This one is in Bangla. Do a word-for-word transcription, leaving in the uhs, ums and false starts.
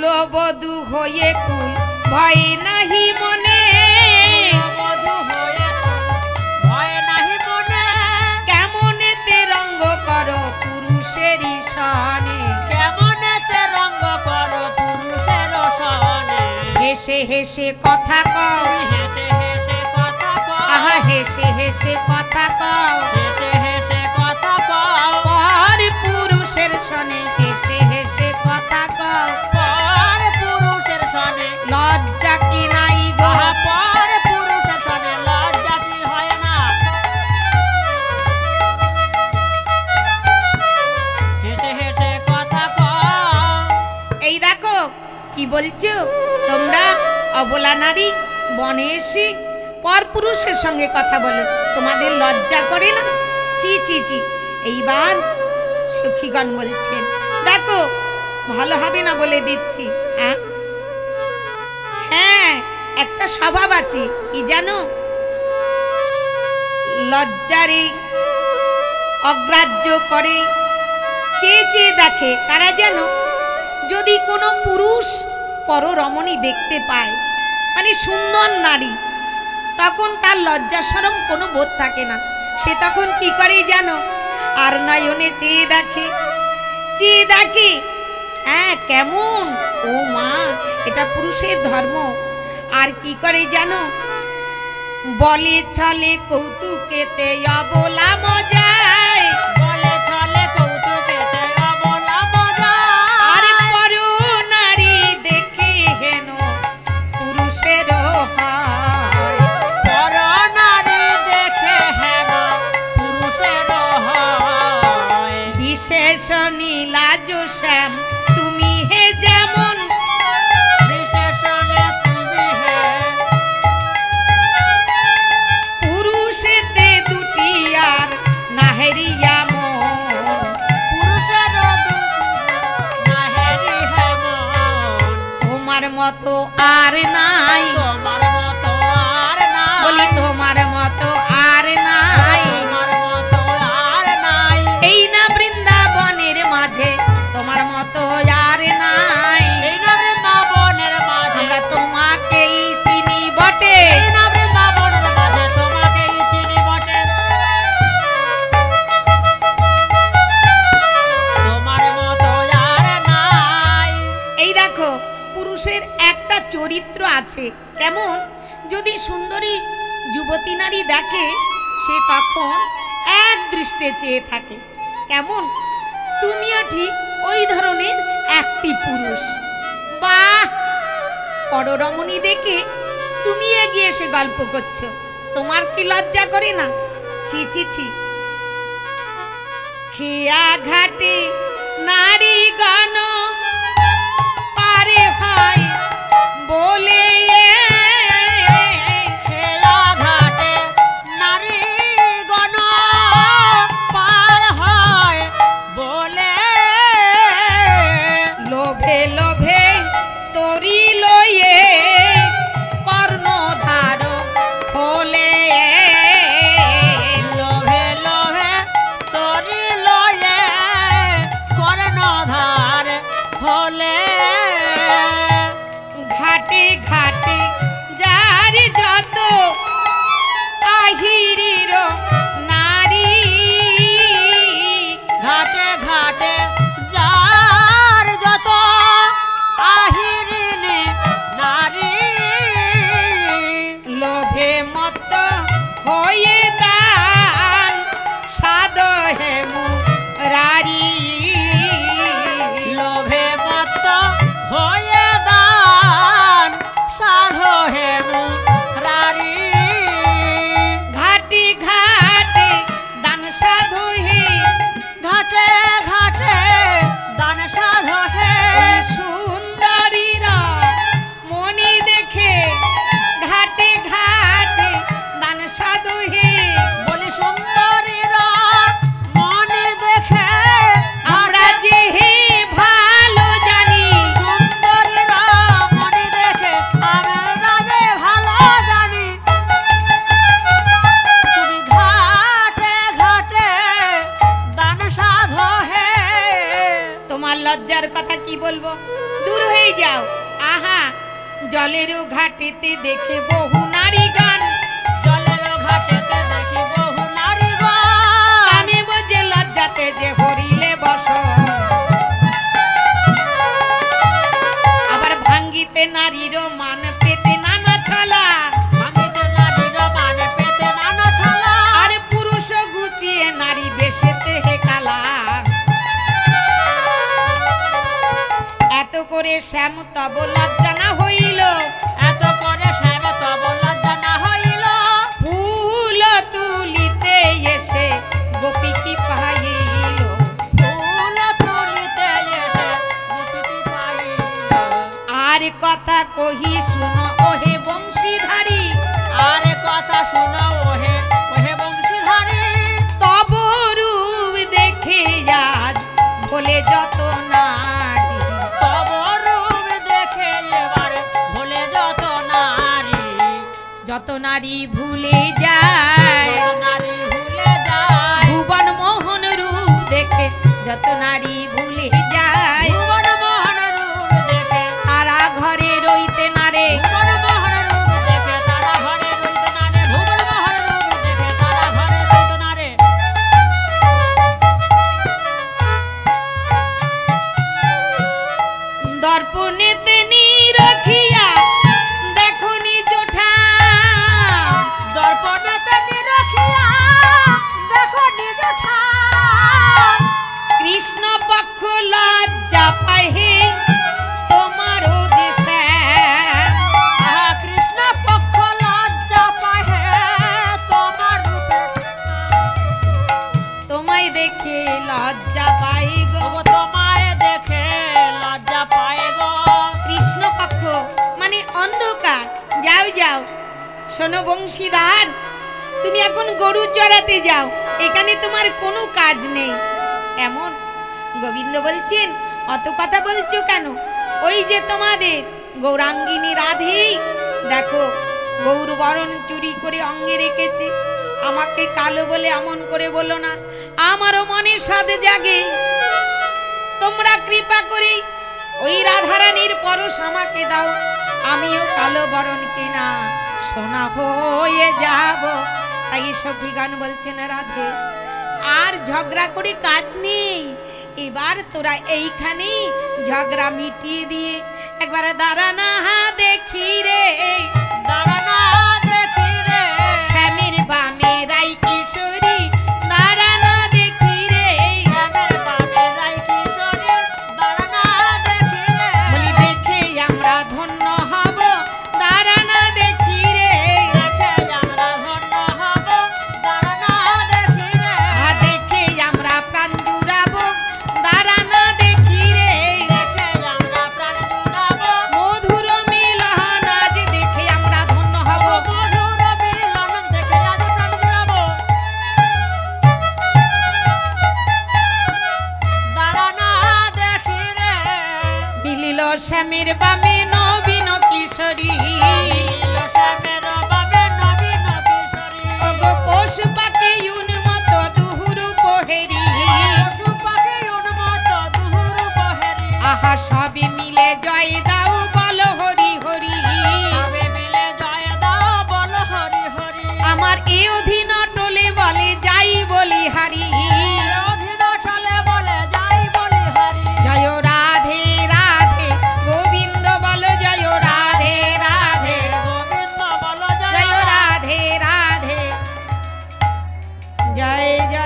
কুলবধূ হয়ে কুল ভয় নাহি মনে, বধূ হয়ে ভয় নাহি মনে, কেমনেতে রঙ্গ করো পুরুষেরই সনে, কেমনেতে রঙ্গ করো পুরুষের সনে, হেসে হেসে কথা কও, হেসে হেসে কথা কও, আহা হেসে হেসে কথা কও, হেসে হেসে কথা কও, পর পুরুষের সনে হেসে হেসে কথা কও, পর পুরুষের সনে লজ্জা কি নাই গো, আহা পর পুরুষের সনে লজ্জা কি হয় না, হেসে হেসে কথা কও। এই দেখো কি বলছো তোমরা অবলা নারী বনে এসে পর পুরুষের সঙ্গে কথা বলো, তোমাদের লজ্জা করে না? চি চি চি। এইবার সখীগণ বলছেন দেখো ভালো হবে না বলে দিচ্ছি। হ্যাঁ হ্যাঁ একটা স্বভাব আছে কি জানো, লজ্জারে অগ্রাহ্য করে চেয়ে চেয়ে দেখে কারা যেন, যদি কোনো পুরুষ পররমণী দেখতে পায় মানে সুন্দর নারী, তখন তার লজ্জা শরম কোনো বোধ থাকে না, সে তখন কি করে জানো, আর নয়নে চেয়ে দেখে, চেয়ে দেখে হ্যাঁ কেমন, ও মা এটা পুরুষের ধর্ম। আর কি করে জানো, বলে ছলে কৌতুকেতে অবলা মজায়, বলে ছলে কৌতুকেতে অবলা মজায়, আর পর নারী দেখে হেন পুরুষের হয়, পর নারী দেখে হেন পুরুষের হয়, বিশেষ নীলাজ শ্যাম তুমি হে যেমন, বিশেষণে তুমি হে পুরুষেতে দুটি আর নাহেরিয়া মন, পুরুষের নাহেরি হেমন, তোমার মতো আর নাই, তোমার মতো আর নাই, বলি তোমার মতো আর নাই, তোমার মতো আর নাই, এই না বৃন্দাবনের মাঝে তোমার মতো আর নাই, এই না বৃন্দাবনের মাঝে, আমরা তোমাকেই চিনি বটে, এই না বৃন্দাবনের মাঝে তোমাকেই চিনি বটে, তোমার মতো আর নাই। এই দেখো পুরুষের একটা চরিত্র আছে কেমন, যদি সুন্দরী যুবতী নারী দেখে সে তখন এক দৃষ্টে চেয়ে থাকে, কেমন তুমিও ঠিক ওই ধরনের একটি পুরুষ, বাহ পররমণী দেখে তুমি এগিয়ে এসে গল্প করছো, তোমার কি লজ্জা করে না? ছি ছি ছি। খেয়া ঘাটে নারী গণ পারে হয় বলে, খেলা ঘাটে নারী গণ পার হয় বলে, লোভে লোভে তরি লয়ে কর্ণধার হলে, লোভে লোভে তরি লয়ে কর্ণধার হলে, ঘাটে ঘাটে যার যত আহিরির নারী, ঘাটে ঘাটে যার যত আহিরিনী জলেরও ঘাটেতে দেখে বহু নারী গান জলের ঘাটেতে দেখি বহু নারীগণ আমি বোঝে লজ্জাতে যে হরিলে বস আবার ভাঙ্গিতে নারীরও মান পেতে নানা ছলা ভাঙিতে নারীর মানে পেতে নানা ছালা আর পুরুষ ঘুচিয়ে নারী বেশেতে হে কালা এত করে শ্যাম তব লজ্জা না হইল এত করে শ্যাম তব লজ্জা না হইল ফুল তুলিতে এসে গোপী কি পাইল ফুল তুলিতে এসে গোপীটি পাইল আর কথা কহি শুনো ওহে বংশীধারী আরে কথা শোনো ওহে ওহে বংশীধারী তব রূপ দেখে আজ বলে যত নারী তব রূপ দেখে এবার ভুলে যত নারী যত নারী ভুলে যায় যত নারী ভুলে যায় ভুবন মোহন রূপ দেখে যত নারী ভুলে যায় ভুবন মোহন রূপ দেখে তারা ঘরে রইতে নারে ভুবন মোহন রূপ দেখে তারা ঘরে রইতে নারে ভুবন মোহন রূপ দেখে তারা ঘরে রইতে নারে দর্পণেতে নিরখিয়া দেখো নিজ ঠাম দর্পণেতে নিরখিয়া দেখো নিজ ঠাম কৃষ্ণ পক্ষ লজ্জা পায় হে তোমারও যে শ্যাম আহা কৃষ্ণ পক্ষ লজ্জা পায় হে তোমার রূপে তোমায় দেখে লজ্জা পাই গো তবু তোমায় দেখে লজ্জা পায় গো কৃষ্ণ পক্ষ মানে অন্ধকার যাও যাও শোনো বংশীদার তুমি এখন গরু চড়াতে যাও এখানে তোমার কোনো কাজ নেই এমন গোবিন্দ বলছেন অত কথা বলছো কেন ওই যে তোমাদের গৌরাঙ্গিনী রাধে দেখো গৌর বরণ চুরি করে অঙ্গে রেখেছে আমাকে কালো বলে এমন করে বলো না আমারও মনে সাধ জাগে তোমরা কৃপা করে ওই রাধারানীর পরশ আমাকে দাও আমিও কালো বরণ কিনা সোনা হয়ে যাব তাই সখীগণ বলছেন রাধে আর ঝগড়া করে কাজ নেই এবার তোরা এইখানেই ঝগড়া মিটিয়ে দিয়ে একবার দাঁড়ানা হা দেখি রে দাঁড়ানা দেখি রে শ্যামের বামে রাই কিশোরী দাঁড়ানা দেখি রে শ্যামের বামে রাই কিশোরী দাঁড়ানা দেখি রে বলি দেখে আমরা ধন্য হব দাঁড়ানা দেখি রে দেখে আমরা ধন্য হব দাঁড়ানা দেখি রে আহা দেখে আমরা প্রাণ জুড়াবো দাঁড়ানা দেখি রে দেখে আমরা প্রাণ জুড়াবো মধুর মিলন আজ দেখে আমরা ধন্য হব মধুর মিলন দেখে আজ প্রাণ জুড়াবো দাঁড়ানা দেখি রে মিলিল শ্যামের বামে নবীন কিশোরী নীল শ্যামের বামে নবীন কিশোরী ওগো পোষ পাখি উন্মত দুহুরু পোহেরি পশু পাখি উন্মত্ত দুহুর বহেরি আহা সবে মিলে জয় দাও বল হরি হরি সবে মিলে জয় দাও বল হরি হরি আমার এ অধীন টলে বলে যাই বলি হারি অধীন চলে বলে যাই বলি হরি জয় রাধে রাধে গোবিন্দ বল জয় রাধে রাধে গোবিন্দ বল জয় রাধে রাধে জয় জয়